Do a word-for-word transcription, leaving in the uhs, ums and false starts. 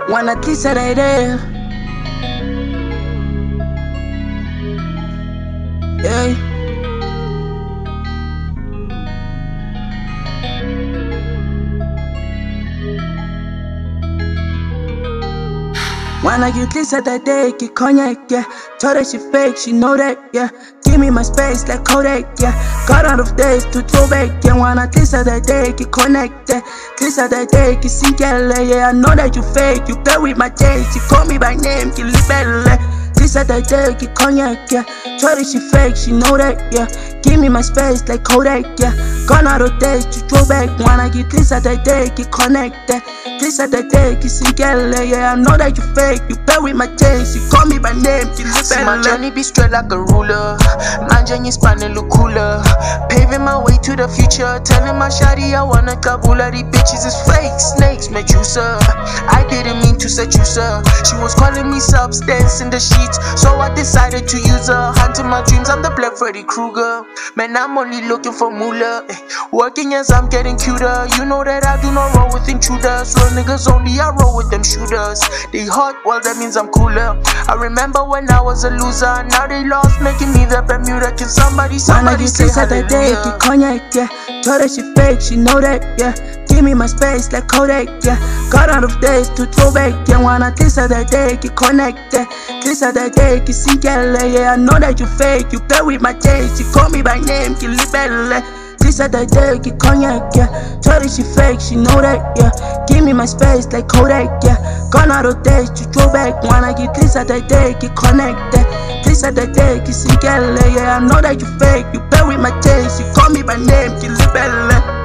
Wanna kiss her right there. Yeah. Wanna you kiss her that day, get cognac, yeah. Told her she fake, she know that, yeah. Give me my space like Kodak, yeah. Got out of days to throw back, yeah. Wanna kiss her that day, get cognac, yeah. Kiss her that day, get see, yeah. I know that you fake, you play with my taste. She call me by name, get libelle. Kiss her that day, get cognac, yeah. Told her she fake, she know that, yeah. Give me my space like Kodak, yeah. Gone out of days to throw back. Wanna get kiss her that day, get connected. Kiss her that day, get see, yeah. I know that you fake, you play with my taste. You call me by name, get libelle. My journey be straight like a ruler. My journey spanning look cooler. Paving my way to the future. Telling my shawty I wanna kabula. These bitches is fake snakes, Medusa. I didn't mean to seduce her. She was calling me substance in the sheets, so I decided to use her. Hunting my dreams, I'm the Black Freddy Krueger. Man, I'm only looking for moolah. eh. Working as I'm getting cuter. You know that I do not roll with intruders. Real niggas only, I roll with them shooters. They hot, well that means I'm cooler. I remember when I was a loser. Now they lost, making me the Bermuda. Can somebody, somebody say hallelujah? Day, get cognac, yeah. Told her she fake, she know that, yeah. Give me my space like Kodak, yeah. Got out of days to throw back, yeah. Wanna kiss her that day, get connected. Kiss her that day, get see, yeah. I know that you fake, you play with my taste. You call me by name, get libelle. Kiss her that day, get cognac, yeah. Told her she fake, she know that, yeah. Give me my space like Kodak, yeah. Gone out of days to throw back. Wanna get kiss her that day, get connected. Kiss her that day, get see, yeah. I know that you fake, you play with my taste. You call me by name, get libelle.